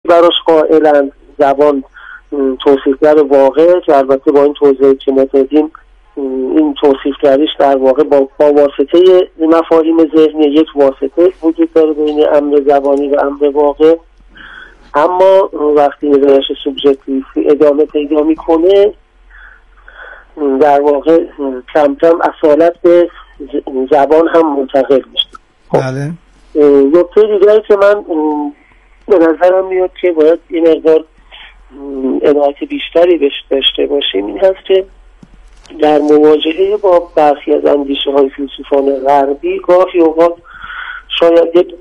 براش قائلن. زبان توصیفگر واقع که البته با این توضیحی که ما دادیم این توصیفگریش در واقع با واسطه مفاهیم ذهنی یک واسطه وجود داره بین امر زبانی و امر واقع. اما وقتی نگرش سوبژکتیو ادامه پیدا میکنه در واقع کم کم اصالت به زبان هم منتقل میشه. بله. نکته دیگری که من به نظرم میاد که باید این مقدار عنایت بیشتری بهش داشته باشیم این هست که در مواجهه با برخی از اندیشه های فیلسوفان غربی گاهی اوقات شاید یک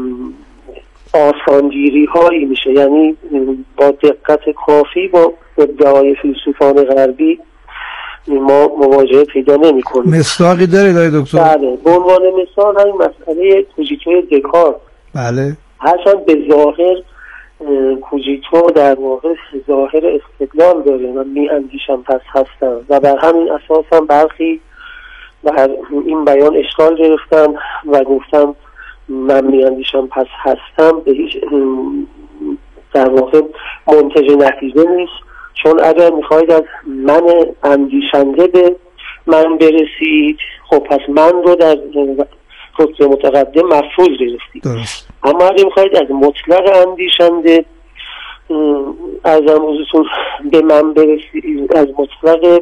آسانگیری هایی میشه، یعنی با دقت کافی با ادعای فیلسوفان غربی ما مواجهه پیدا نمی کنیم. مصداقی داره دکتر؟ بله، به عنوان مثال همین مسئله کوژیتو دکارت. بله. هرچند به ظاهر کوژیتو در واقع ظاهر استدلال داره، من می اندیشم پس هستم و بر همین اساس هم برخی بر این بیان اشکال گرفتن و گفتم من می اندیشم پس هستم به هیچ در واقع منتج نتیجه نیست، چون اگر میخواید از من اندیشنده به من برسید خب پس من رو در رتبه متقدم مفروض گرفتید. اما اگر میخواید از مطلق اندیشنده ارزم حضورتون به من برسید، از مطلق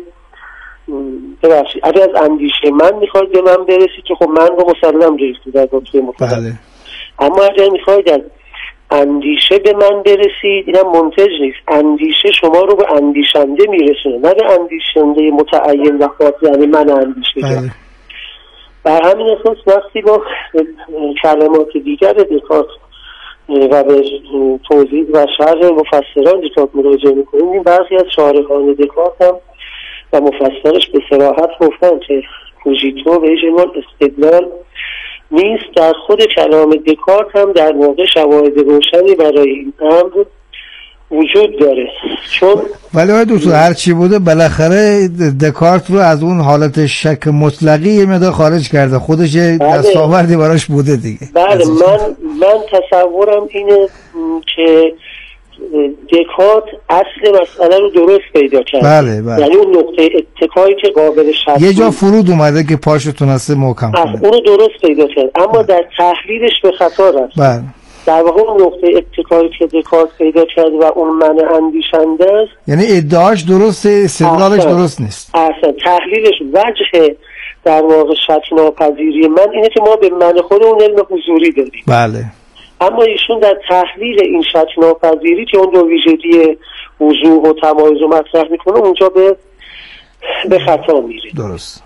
ببخشید اگر از اندیشه من میخواید به من برسید که خب من رو مسلم گرفتید در رتبه متقدم. اما اگر میخواید از اندیشه به من برسید اینم منتج نیست، اندیشه شما رو به اندیشنده میرسونه نه به اندیشنده متعین و خاص، یعنی من اندیشه. بر همین اساس وقتی با کلمات دیگر دکارت و به توضیح و شرح مفسران دکارت مراجعه میکنیم، برخی از شارحان دکارت هم و مفسرش به صراحت گفتن که کوژیتو به هیچ عنوان استدلال نیست، در خود کلام دکارت هم در واقع شواهد روشنی برای این امر وجود داره. چون ولی دکتر هر چی بوده بالاخره دکارت رو از اون حالت شک مطلقی یه مقدار خارج کرده، خودش دستاوردی براش بوده دیگه. بله، من تصورم اینه که دکارت اصل مسئله رو درست پیدا کرد. بله. یعنی اون نقطه اتکایی که قابل شک یه جا فرود اومده که پاشو تونسته محکم کنه، اون رو درست پیدا کرد، اما در تحلیلش به خطا رفت. بله. در واقع اون نقطه اتکایی که دکارت پیدا کرد و اون من اندیشنده است، یعنی ادعاش درسته، استدلالش درست نیست. اصلا تحلیلش وجه در واقع شک ناپذیری من اینه که ما به من خودمون علم حضوری داریم. بله. اما ایشون در تحلیل این شک ناپذیری که اون دو ویژگی وضوح و تمایز رو مطرح میکنه اونجا به خطا میره. درست.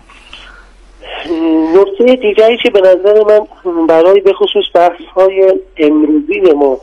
نکته دیگری که به نظر من برای به خصوص بحث‌های امروزی ما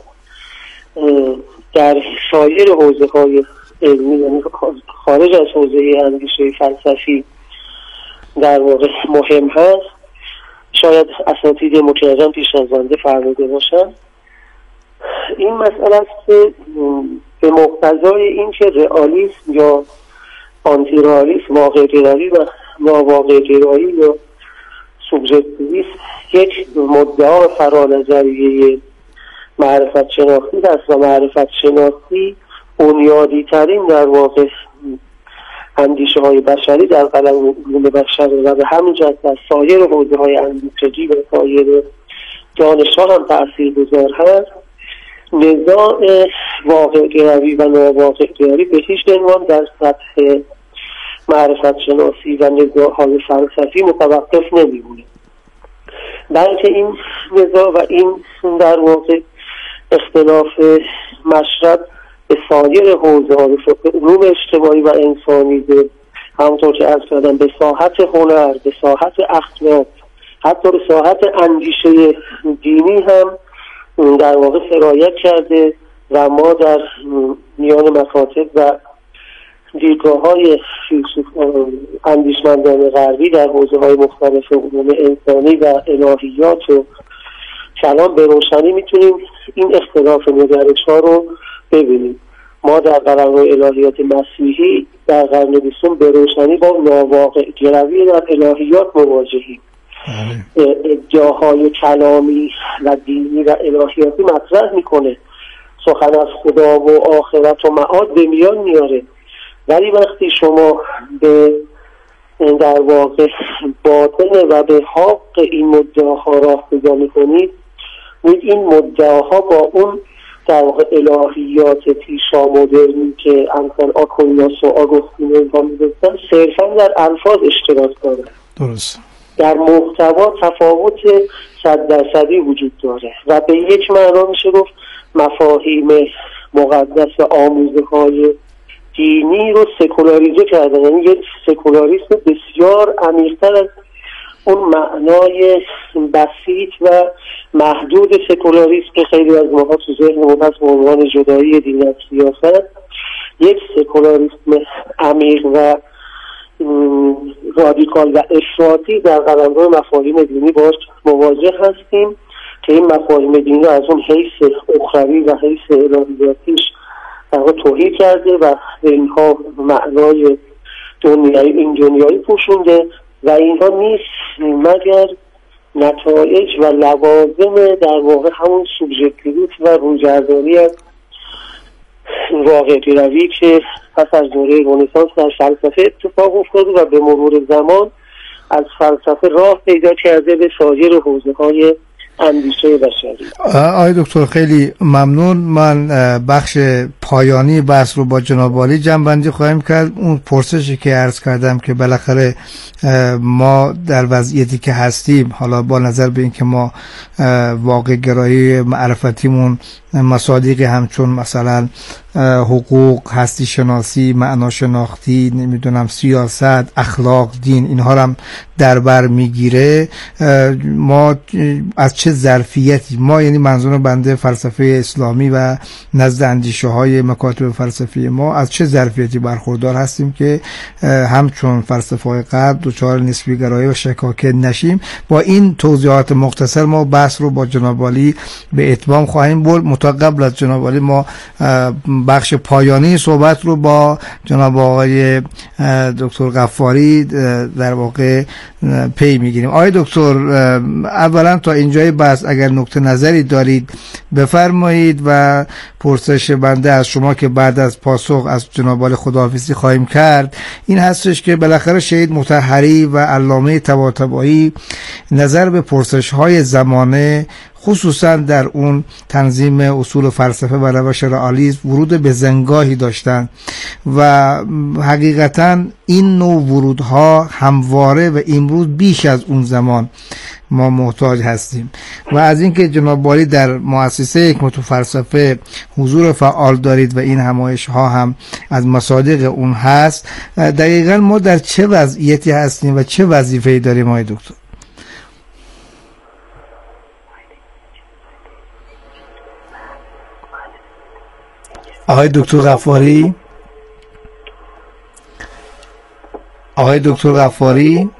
در سایر حوزه‌های علمی، یعنی خارج از حوزه اندیشه فلسفی در واقع مهم هست، شاید اساتید مکرم پیش از بنده فرموده باشن، این مسئله است که به مقتضای این که رئالیسم یا آنتی رئالیسم، واقع گرایی و ناواقع گرایی یا سوبژکتیویسم یک مدعا فرانظریه معرفت شناختی است و معرفت شناختی بنیادی ترین در واقع اندیشه های بشری در قلم علوم بشر و به همین جهت در سایر حوزه های اندیشگی و سایر دانش‌ها هم تأثیرگذار هست. نزاع واقع گرایی و ناواقع گرایی به هیچ عنوان در سطح معرفت شناسی و نزاع‌های فلسفی متوقف نمی‌مونه، بلکه این نزاع و این در واقع اختلاف مشرب به سایر حوزه‌های علوم اجتماعی و انسانی، همونطور که عرض کردم به ساحت هنر، به ساحت اخلاق، حتی به ساحت اندیشه دینی هم در واقع سرایت کرده و ما در میان مکاتب و دیدگاه‌های اندیشمندان غربی در حوزه‌های مختلف علوم انسانی و الهیات و کلام به روشنی میتونیم این اختلاف نگرش‌ها رو ببینیم. ما در قلمرو الهیات مسیحی در قرن 20 به روشنی با ناواقع گرایی در الهیات مواجهیم. ادعاهای کلامی و دینی و الهیاتی مطرح میکنه، سخن از خدا و آخرت و معاد به میان میاره. ولی وقتی شما به در واقع باطن و به حق این مدعاها راه پیدا میکنید، این مدعاها با اون در واقع الهیات پیشا مدرنی که امثال آکویناس و آگوستین اینها میگفتن صرفا در الفاظ اشتراک داره. درست. در محتوا تفاوت 100% وجود داره و به یک معنا میشه گفت مفاهیم مقدس آموزه‌های دینی رو سکولاریزه کردن. یعنی یک سکولاریسم بسیار عمیق‌تر از اون معنای بسیط و محدود سکولاریسم که خیلی از ماها تو ذهنمون هست به عنوان جدایی دین از سیاست، یک سکولاریسم عمیق و رادیکال و افراطی در قلمرو مفاهیم دینی باش مواجه هستیم که این مفاهیم دینی از اون حیث اخروی و حیث الهیاتیش توهی کرده و به اینها معنای دنیایی پوشونده و اینها نیست مگر نتایج و لوازم در واقع همون سوبژکتیویت و رویگردانی از واقعی روی که پس از دوره رنسانس در فلسفه اتفاق افتاده و به مرور زمان از فلسفه راه پیدا کرده به سایر حوزه‌های اندیشه بشری. آقای دکتر خیلی ممنون. من بخش پایانی بحث رو با جناب عالی جمع‌بندی خواهیم کرد. اون پرسشی که عرض کردم که بالاخره ما در وضعیتی که هستیم، حالا با نظر به اینکه ما واقع گرایی معرفتیمون مصادیقی همچون مثلا حقوق، هستی شناسی، معنا شناختی، نمیدونم سیاست، اخلاق، دین، اینها رو هم در بر میگیره، ما از چه ظرفیتی، ما یعنی منظور بنده فلسفه اسلامی و نزد اندیشه های مکاتب فلسفی ما از چه ظرفیتی برخوردار هستیم که همچون فلسفه های غرب دچار نسبی گرایی و شکاکه نشیم. با این توضیحات مختصر ما بحث رو با جناب عالی به اتمام خواهیم برد. قبل از جناب عالی ما بخش پایانی صحبت رو با جناب آقای دکتر غفاری در واقع پی میگیریم. آقای دکتر، اولا تا اینجای بحث اگر نکته نظری دارید بفرمایید و پرسش بنده از شما که بعد از پاسخ از جناب عالی خداحافظی خواهیم کرد این هستش که بالاخره شهید مطهری و علامه طباطبایی نظر به پرسش های زمانه خصوصا در اون تنظیم اصول فلسفه و روش رئالیسم ورود به زنگاهی داشتن و حقیقتا این نوع ورودها همواره و امروز بیش از اون زمان ما محتاج هستیم و از اینکه جناب عالی در مؤسسه حکمت فلسفه حضور فعال دارید و این همایش ها هم از مصادیق اون هست، دقیقا ما در چه وضعیتی هستیم و چه وظیفه‌ای داریم آقای دکتر؟ آقای دکتر غفاری، آقای دکتر غفاری،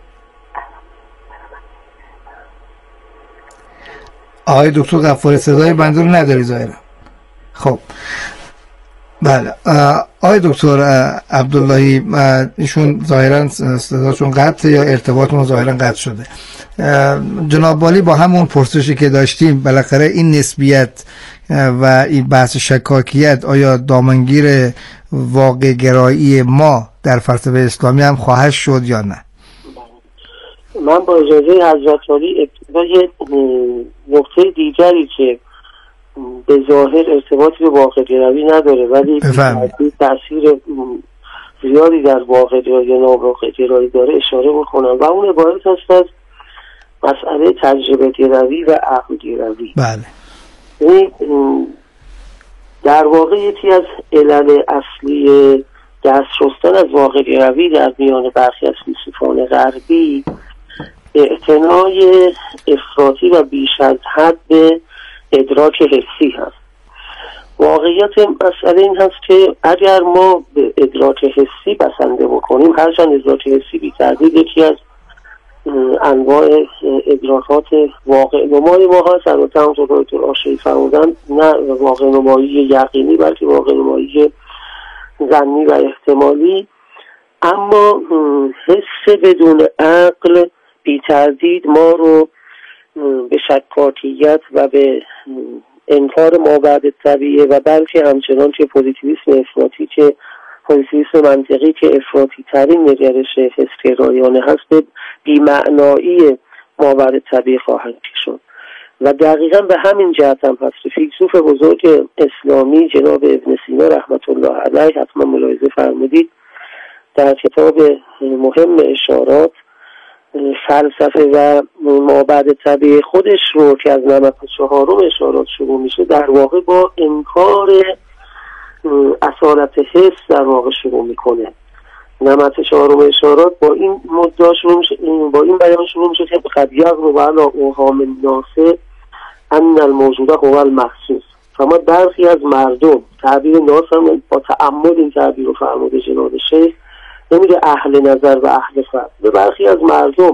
آقای دکتر غفاری صدای بنده رو نداری ظاهرا. خب بله، آقای دکتر عبداللهی ایشون ظاهرا صداشون قطع یا ارتباطمون ظاهرا قطع شده. جناب عالی با همون پرسشی که داشتیم بالاخره این نسبیت و این بحث شکاکیت آیا دامنگیر واقع گرایی ما در فلسفه اسلامی هم خواهد شد یا نه؟ من با اجازه حضرت عالی ابتدای نقطه دیگری که به ظاهر ارتباطی به واقع گرایی نداره ولی تأثیر زیادی در واقع گرایی یا ناواقع گرایی داره اشاره بکنم و اون عبارت هست از مسئله تجربه گرایی و عقل گرایی. بله. در واقع یکی از علل اصلی دست شستن از واقع گرایی در میان برخی از فیلسوفان غربی اعتنای افراطی و بیش از حد به ادراک حسی هست. واقعیت مسئله این هست که اگر ما به ادراک حسی بسنده بکنیم، هرچند ادراک حسی بی تردید یکی از انواع ادراکات واقع نمای ما هست، البته همونطور که دکتر آشعری فرمودن نه واقع نمایی یقینی بلکه واقع نمایی ظنی و احتمالی، اما حس بدون عقل بی تردید ما رو به شکاکیت و به انکار مابعد طبیعیه و بلکه همچنان که پوزیتیویسم افراطی که پوزیتیویسم منطقی که افراطی ترین نگرش حسگرایانه هست به بی‌معنایی مابعد طبیعی خواهد شد و دقیقا به همین جهت هم هست. فیلسوف بزرگ اسلامی جناب ابن سینا رحمت الله علیه، حتما ملاحظه فرمودید، در کتاب مهم اشارات فلسفه و مابعد طبیعی خودش رو که از نمط 4 اشارات شروع میشه در واقع با انکار اصالت حس در واقع شروع میکنه. نمط 4 اشارات با این مدعا شروع میشه، با این بیان شروع میشه که قد یغلب علی اوهام الناس ان الموجود هو المحسوس. فما برخی از مردم، تعبیر ناس هم با تأمل این تعبیر رو فرموده جناب شیخ، نمیگه اهل نظر و اهل فرد، به برخی از مردم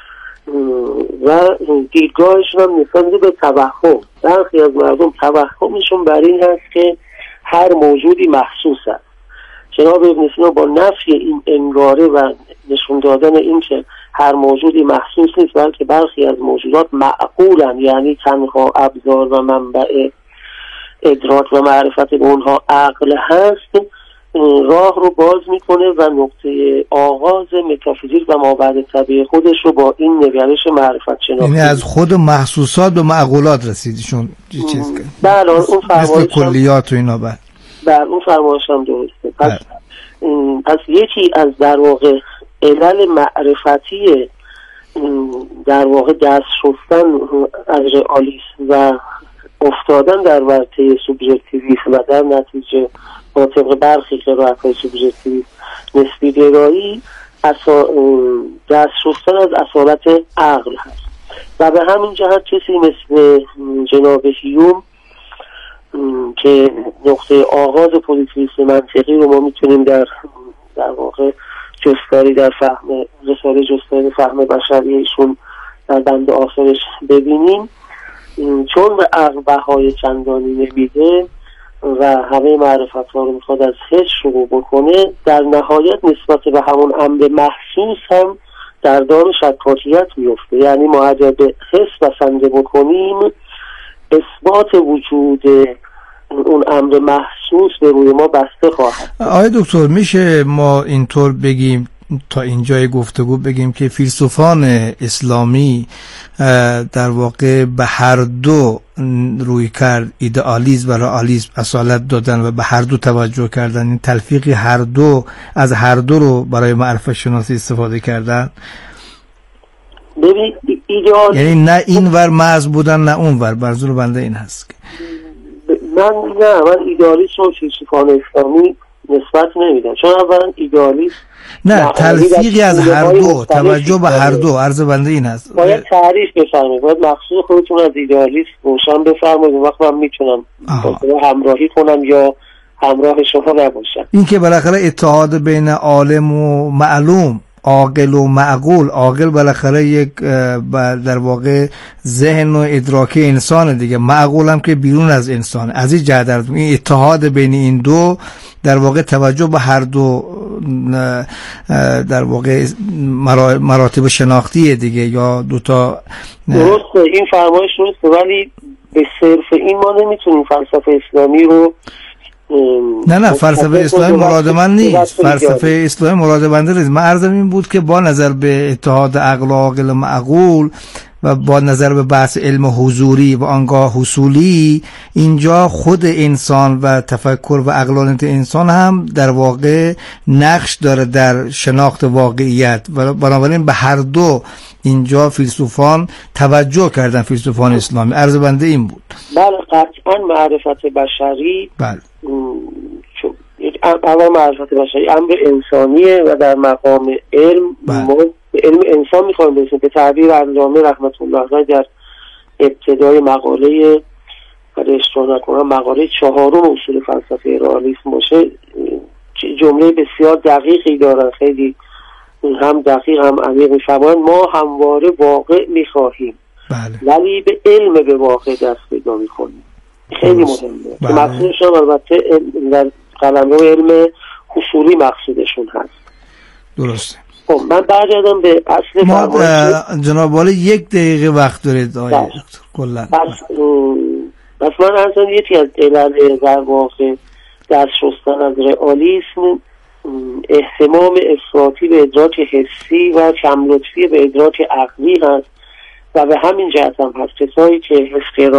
و دیدگاهشون هم نسبت به توهم، برخی از مردم توهمشون بر این هست که هر موجودی محسوس است. جناب ابن سینا با نفی این انگاره و نشون دادن این که هر موجودی محسوس نیست بلکه برخی از موجودات معقولن، یعنی تنها ابزار و منبع ادراک و معرفت به اونها عقل هست، راه رو باز میکنه و نقطه آغاز متافیزیک و مابعد طبیعی خودش رو با این نگرش معرفت شناختی، یعنی از خود محسوسات و معقولات رسیدشون چیز کرد. بله اون مثل کلیات و اینا. بله اون فرمایش هم درسته. پس یکی از در واقع علل معرفتی در واقع دست شستن از رئالیسم و افتادن در ورطه سوبژکتیویسم و در نتیجه با طبق برخی قرائت‌های سوبژکتیویسم نسبی گرایی دست شستن از اصالت عقل هست و به همین جهت کسی مثل جناب هیوم که نقطه آغاز پوزیتیویسم منطقی رو ما میتونیم در واقع جستاری در فهم رساله جستاری فهم بشریشون در بند آخرش ببینیم، چون به عقل بهای چندانی نمیده و همه معرفت ها رو میخواد از حس شروع بکنه، در نهایت نسبت به همون امر محسوس هم در دام شکاکیت میفته. یعنی ما اگر به حس بسنده بکنیم اثبات وجود اون امر محسوس به روی ما بسته خواهد. آقای دکتر میشه ما اینطور بگیم تا اینجای گفتگو بگیم که فیلسوفان اسلامی در واقع به هر دو روی کرد، ایدئالیسم و رئالیسم اصالت دادن و به هر دو توجه کردن، این تلفیقی هر دو از هر دو رو برای معرفت شناسی استفاده کردن؟ ببین یعنی نه این ور محض بودن نه اون ور، منظور بنده این هست. من ایدئالیسم و فیلسوفان اسلامی نسبت نمیدم، چون اولا ایدئالیسم نه تلفیقی از هر دو، توجه به هر دو، عرض بنده این هست. باید تعریف بفرمایید، باید مقصود خودتون از ایدئالیسم روشن بفرمایید، اون وقت من میتونم همراهی کنم یا همراه شما نباشم. این که بالاخره اتحاد بین عالم و معلوم، عاقل و معقول، عاقل بالاخره یک در واقع ذهن و ادراک انسان دیگه، معقول هم که بیرون از انسان. از این جهت این اتحاد بین این دو در واقع توجه به هر دو در واقع مراتب شناختی دیگه یا دوتا. درسته این فرمایش درسته، ولی به صرف این ما نمیتونیم فلسفه اسلامی رو نه فلسفه اسلامی مراد من نیست، فلسفه اسلامی مراد بنده نیست. من عرضم این بود که با نظر به اتحاد عقل و عاقل معقول و با نظر به بحث علم حضوری و آنگاه حصولی، اینجا خود انسان و تفکر و عقلانیت انسان هم در واقع نقش داره در شناخت واقعیت و بنابراین به هر دو اینجا فیلسوفان توجه کردن، فیلسوفان اسلامی. عرض بنده این بود. بله قطعا معرفت بشری، بله اول معرفت بشری امر انسانیه و در مقام علم ما به علم انسان میخوایم برسیم. به تعبیر علامه رحمت الله علیه در ابتدای مقاله اشتباه نکنم مقاله 4 اصول فلسفه رئالیسم باشه، جمله بسیار دقیقی دارن، خیلی هم دقیق هم عمیق میفرمایند ما همواره واقع میخواهیم ولی به علم به واقع دست پیدا میکنیم. خیلی مهمه. مقصودشون البته در قلمرو علم حصولی مقصودشون هست. درسته. خب من برگردم به اصل ما جناب والا 1 دقیقه وقت دارید آقای دکتر کلا. پس پس من اصلا یکی از علل در واقع دست شستن از رئالیسم اهتمام افراطی به ادراک حسی و کم لطفی به ادراک عقلی هست و به همین جهت هم هست کسایی که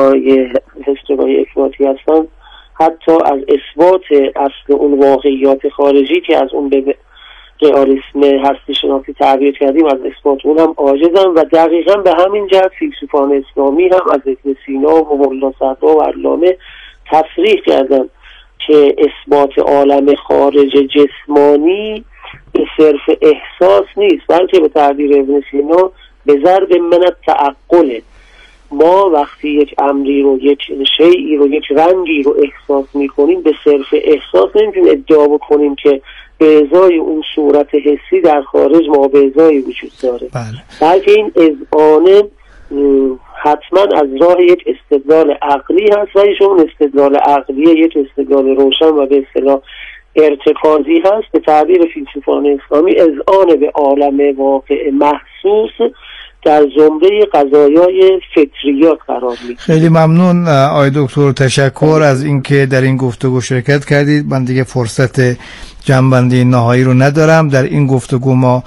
حسگرای افراطی هستن حتی از اثبات اصل اون واقعیات خارجی که از اون به رئالیسم هستی شناسی تعبیر کردیم از اثبات اون هم عاجزن و دقیقا به همین جهت فیلسوفان اسلامی هم از ابن سینا و ملا صدرا و علامه تصریح کردن که اثبات عالم خارج جسمانی به صرف احساس نیست، بلکه به تعبیر ابن سینا به ضرب من التعقل. ما وقتی یک امری رو، یک شیئی رو، یک رنگی رو احساس میکنیم به صرف احساس نمیتونیم ادعا بکنیم که به ازای اون صورت حسی در خارج ما به ازایی وجود داره، بلکه این اذعانه حتما از راه یک استدلال عقلی هست و ایشون استدلال عقلی یک استدلال روشن و به اصطلاح ارتکازی هست. به تعبیر فیلسوفان اسلامی اذعان به عالم واقع محسوس در زمره قضایای فطریات قرار می‌گیره. خیلی ممنون آقای دکتر، تشکر از اینکه در این گفتگو شرکت کردید. من دیگه فرصت جمع‌بندی نهایی رو ندارم. در این گفتگو ما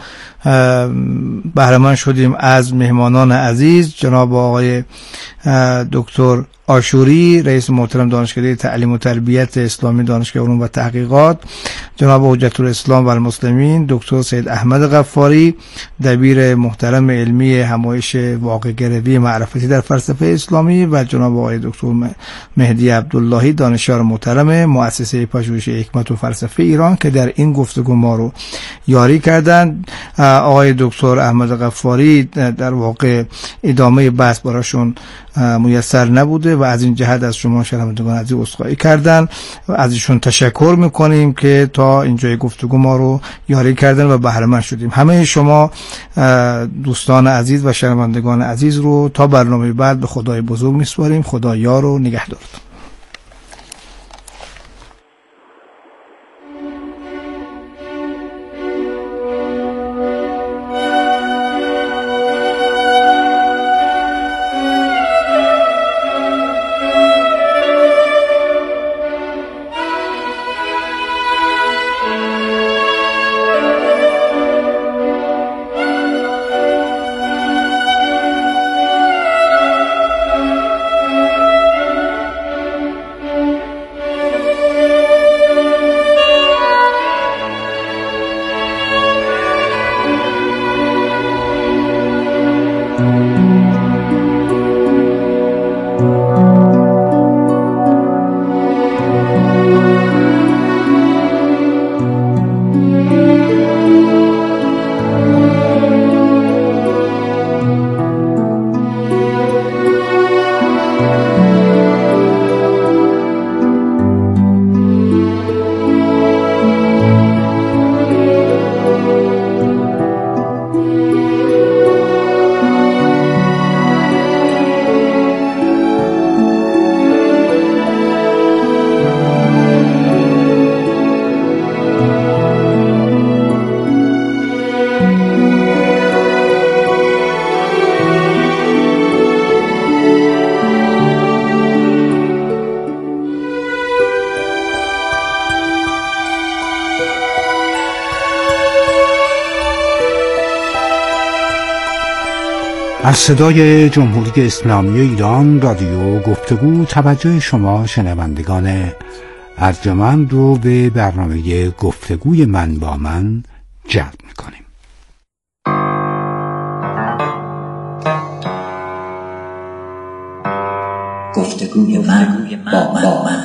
بهره مند شدیم از مهمانان عزیز، جناب آقای دکتر آشوری، رئیس محترم دانشکده تعلیم و تربیت اسلامی دانشگاه علوم و تحقیقات، جناب حجت الاسلام و المسلمین دکتر سید احمد غفاری، دبیر محترم علمی همایش واقع گروی معرفتی در فلسفه اسلامی، و جناب آقای دکتر مهدی عبداللهی، دانشیار محترم مؤسسه پژوهش حکمت و فلسفه ایران که در این گفتگو ما رو یاری کردند. آقای دکتر احمد غفاری در واقع ادامه بحث براشون میسر نبوده و از این جهت از شما شنوندگان عزیز عذرخواهی کردن و از ایشون تشکر میکنیم که تا اینجای گفتگو ما رو یاری کردن و بهره مند شدیم. همه شما دوستان عزیز و شنوندگان عزیز رو تا برنامه بعد به خدای بزرگ میسپاریم. خدا یار و نگهدارتون. از صدای جمهوری اسلامی ایران رادیو گفتگو توجه شما شنوندگان ارجمند رو به برنامه گفتگوی من با من جلب می‌کنیم. گفتگوی من با من.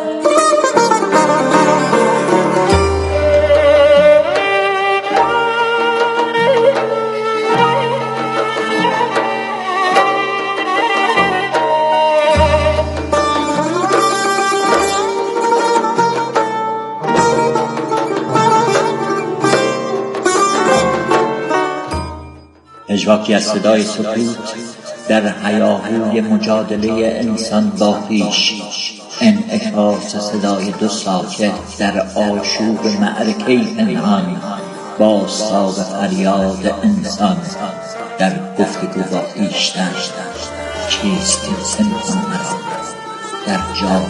پژواکی از صدای سکوت در هیاهوی مجادله انسان با خویش، انعکاس صدای دو ساکت در آشوب معرکه پنهان، بازتاب فریاد انسان در گفتگو با خویشتن. چیست این سمتان مرا در جا.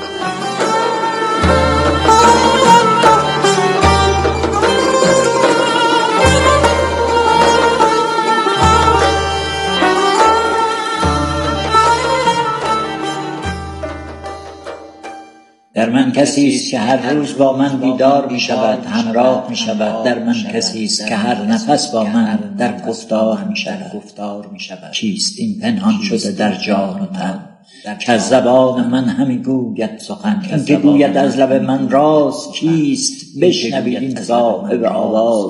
در من کسی است که هر روز با من بیدار می شود، همراه می شود. در من کسی است که هر نفس با من در گفتار می شود. چیست این پنهان شده در جان و تن که از زبان من همی گوید سخن؟ این که گوید از لب من راز کیست؟ بشنوید این صاحب آواز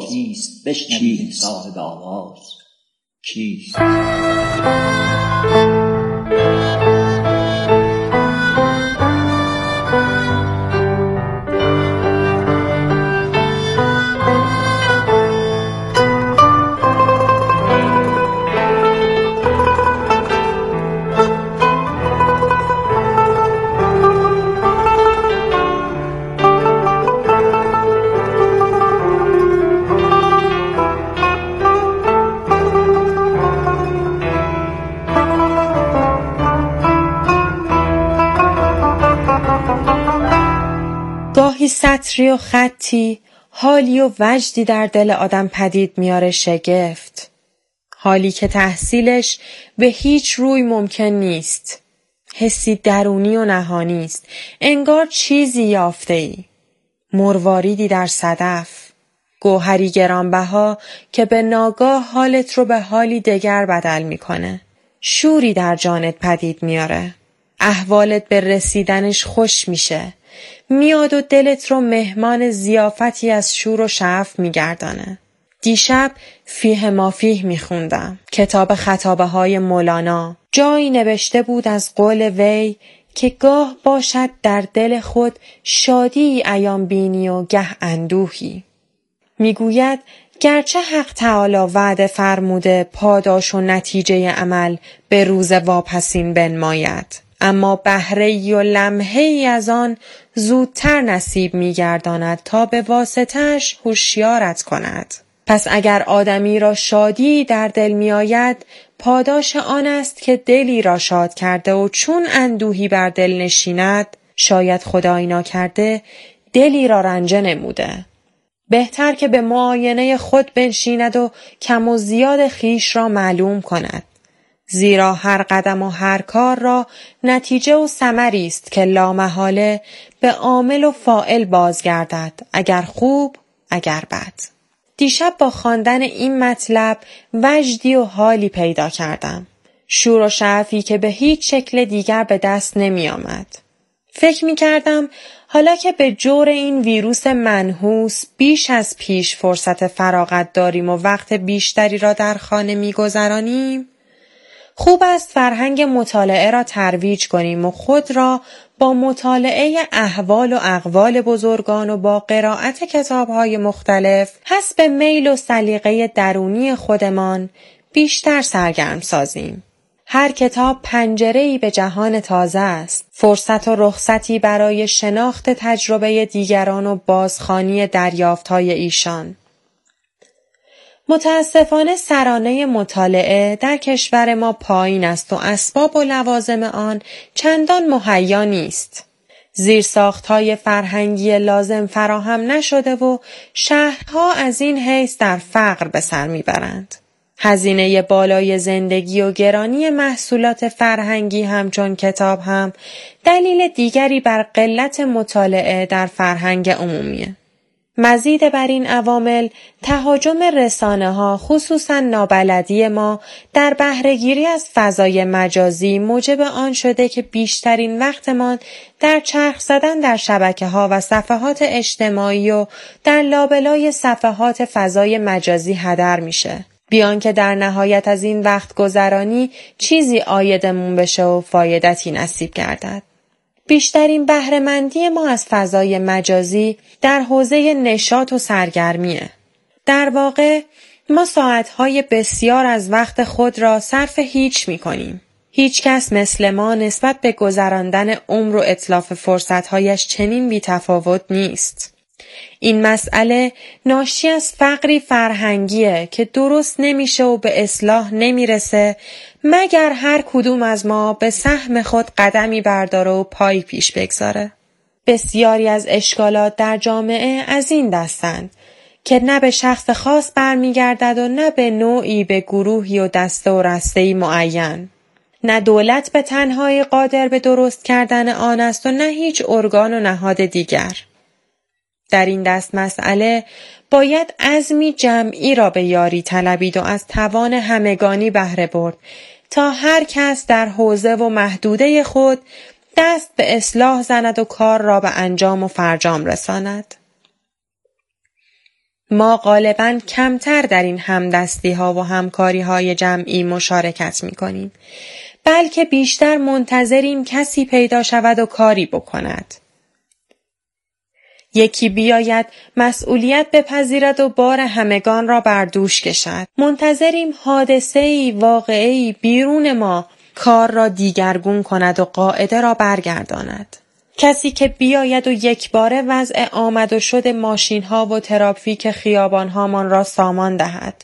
کیست؟ گاهی سطری و خطی، حالی و وجدی در دل آدم پدید میاره شگفت. حالی که تحصیلش به هیچ روی ممکن نیست. حسی درونی و نهانی است. انگار چیزی یافته‌ای. مرواریدی در صدف. گوهری گرانبها که به ناگاه حالت رو به حالی دگر بدل میکنه. شوری در جانت پدید میاره. احوالت به رسیدنش خوش میشه. میاد و دلت رو مهمان ضیافتی از شور و شعف میگردانه. دیشب فیه ما فیه میخوندم. کتاب خطابه های مولانا. جایی نوشته بود از قول وی که گاه باشد در دل خود شادی عیان بینی و گه اندوهی. میگوید گرچه حق تعالی وعده فرموده پاداش و نتیجه عمل به روز واپسین بنماید، اما بهره‌ای و لمحه‌ای از آن زودتر نصیب می‌گرداند تا به واسطه‌اش هوشیارت کند. پس اگر آدمی را شادی در دل می‌آید، پاداش آن است که دلی را شاد کرده و چون اندوهی بر دل نشیند، شاید خدایی ناکرده دلی را رنجه نموده. بهتر که به معاینه خود بنشیند و کم و زیاد خیش را معلوم کند. زیرا هر قدم و هر کار را نتیجه و ثمری است که لامحاله به عامل و فاعل بازگردد، اگر خوب اگر بد. دیشب با خواندن این مطلب وجدی و حالی پیدا کردم. شور و شعفی که به هیچ شکل دیگر به دست نمی آمد. فکر می کردم حالا که به جور این ویروس منحوس بیش از پیش فرصت فراغت داریم و وقت بیشتری را در خانه می گذرانیم، خوب است فرهنگ مطالعه را ترویج کنیم و خود را با مطالعه احوال و اقوال بزرگان و با قرائت کتاب‌های مختلف حسب میل و سلیقه درونی خودمان بیشتر سرگرم سازیم. هر کتاب پنجره‌ای به جهان تازه است، فرصت و رخصتی برای شناخت تجربه دیگران و بازخوانی دریافت‌های ایشان. متاسفانه سرانه مطالعه در کشور ما پایین است و اسباب و لوازم آن چندان مهیا نیست. زیرساخت‌های فرهنگی لازم فراهم نشده و شهرها از این حیث در فقر به سر میبرند. هزینه بالای زندگی و گرانی محصولات فرهنگی همچون کتاب هم دلیل دیگری بر قلت مطالعه در فرهنگ عمومیه. مزید بر این عوامل، تهاجم رسانه‌ها خصوصاً نابلدی ما در بهره‌گیری از فضای مجازی موجب آن شده که بیشترین وقتمان در چرخ زدن در شبکه‌ها و صفحات اجتماعی و در لابلای صفحات فضای مجازی هدر میشه. بیان که در نهایت از این وقت گذرانی چیزی عایدمون بشه و فایدتی نصیب گردد. بیشترین بهره‌مندی ما از فضای مجازی در حوزه نشاط و سرگرمیه. در واقع ما ساعتهای بسیار از وقت خود را صرف هیچ می‌کنیم. هیچ کس مثل ما نسبت به گذراندن عمر و اتلاف فرصت‌هایش چنین بی‌تفاوت نیست. این مسئله ناشی از فقری فرهنگیه که درست نمیشه و به اصلاح نمیرسه مگر هر کدوم از ما به سهم خود قدمی برداره و پای پیش بگذاره. بسیاری از اشکالات در جامعه از این دستند که نه به شخص خاص برمیگردد و نه به نوعی به گروهی و دسته و رسته‌ای معین. نه دولت به تنهایی قادر به درست کردن آن است و نه هیچ ارگان و نهاد دیگر. در این دست مسئله باید عزمی جمعی را به یاری طلبید و از توان همگانی بهره برد تا هر کس در حوزه و محدوده خود دست به اصلاح زند و کار را به انجام و فرجام رساند. ما غالباً کمتر در این همدستی ها و همکاری های جمعی مشارکت می کنیم، بلکه بیشتر منتظریم کسی پیدا شود و کاری بکند. یکی بیاید مسئولیت بپذیرد و بار همگان را بر دوش کشد. منتظریم حادثه‌ای واقعی بیرون ما کار را دیگرگون کند و قاعده را برگرداند. کسی که بیاید و یک باره وضع آمد و شد ماشین ها و ترافیک خیابان هامان را سامان دهد.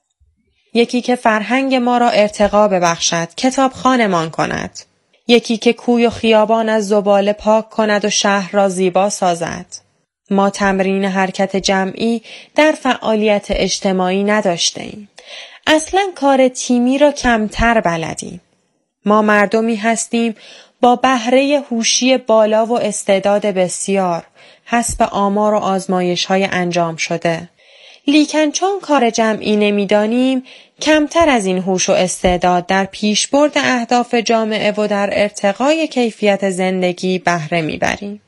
یکی که فرهنگ ما را ارتقا ببخشد، کتابخانه‌مان کند. یکی که کوی و خیابان از زباله پاک کند و شهر را زیبا سازد. ما تمرین حرکت جمعی در فعالیت اجتماعی نداشتیم. اصلاً کار تیمی را کمتر بلدیم. ما مردمی هستیم با بهره هوشی بالا و استعداد بسیار حسب آمار و آزمایش‌های انجام شده. لیکن چون کار جمعی نمی‌دانیم، کمتر از این هوش و استعداد در پیشبرد اهداف جامعه و در ارتقای کیفیت زندگی بهره می‌بریم.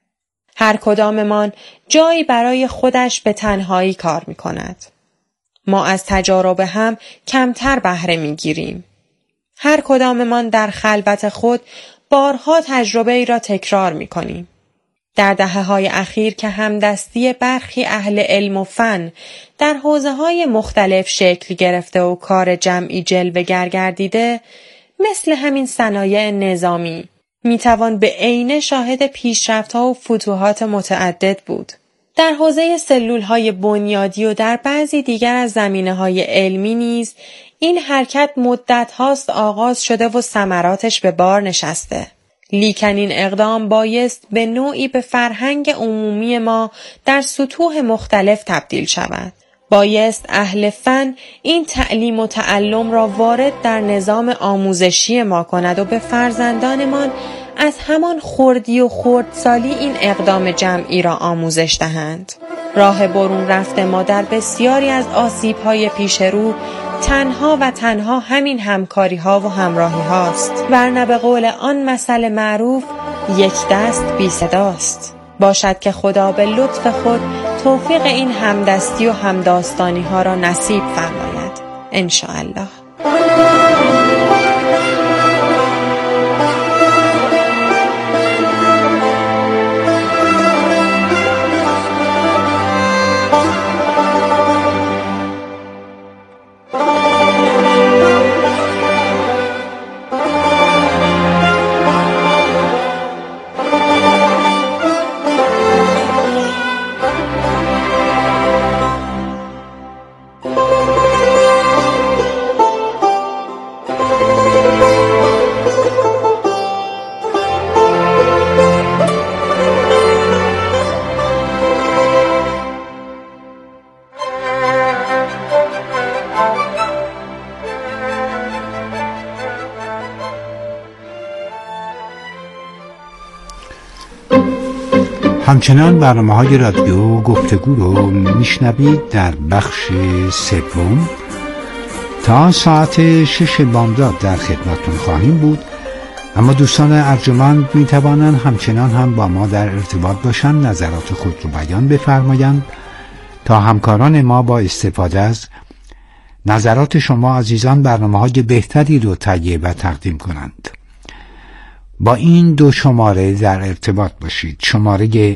هر کداممان جایی برای خودش به تنهایی کار می‌کند. ما از تجارب هم کمتر بهره می‌گیریم. هر کداممان در خلوت خود بارها تجربه ای را تکرار می‌کنیم. در دهه‌های اخیر که همدستی برخی اهل علم و فن در حوزه‌های مختلف شکل گرفته و کار جمعی جلوه‌گر گردیده، مثل همین صنایع نظامی میتوان به عینه شاهد پیشرفت‌ها و فتوحات متعدد بود. در حوزه سلول‌های بنیادی و در بعضی دیگر از زمینه‌های علمی نیز این حرکت مدت‌هاست آغاز شده و ثمراتش به بار نشسته. لیکن این اقدام بایست به نوعی به فرهنگ عمومی ما در سطوح مختلف تبدیل شود. بایست اهل فن این تعلیم و تعلم را وارد در نظام آموزشی ما کند و به فرزندانمان از همان خردی و خردسالی این اقدام جمعی را آموزش دهند. راه برون رفته ما در بسیاری از آسیب‌های پیش رو تنها همین همکاری ها و همراهی هاست. ورنه به قول آن مثل معروف، یک دست بی صداست. باشد که خدا به لطف خود توفیق این همدستی و همداستانی ها را نصیب فرماید. انشاءالله. همچنان برنامه‌های رادیو گفتگو رو میشنوید در بخش سوم. تا ساعت 6 بامداد در خدمتتون خواهیم بود، اما دوستان ارجمند میتوانند همچنان هم با ما در ارتباط باشند، نظرات خود رو بیان بفرمایند تا همکاران ما با استفاده از نظرات شما عزیزان برنامه‌های بهتری رو تهیه و تقدیم کنند. با این 2 شماره در ارتباط باشید. شماره